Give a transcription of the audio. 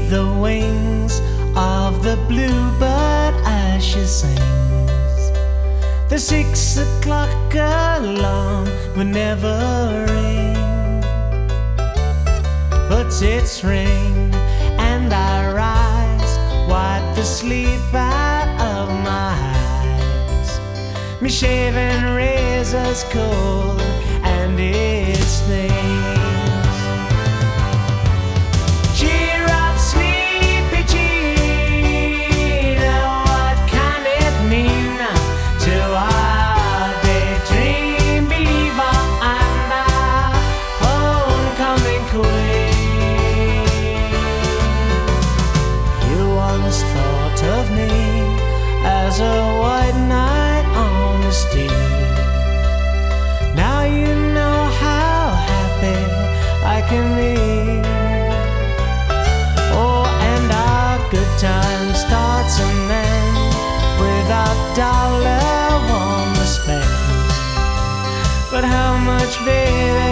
the wings of the bluebird as she sings. The 6 o'clock alarm will never ring, but it's ring and I rise, wipe the sleep out of my eyes. Me shaving razor's cold and it stings. Of me as a white knight on the steed. Now you know how happy I can be. Oh, and our good time starts and ends without dollar one to spend. But how much, baby?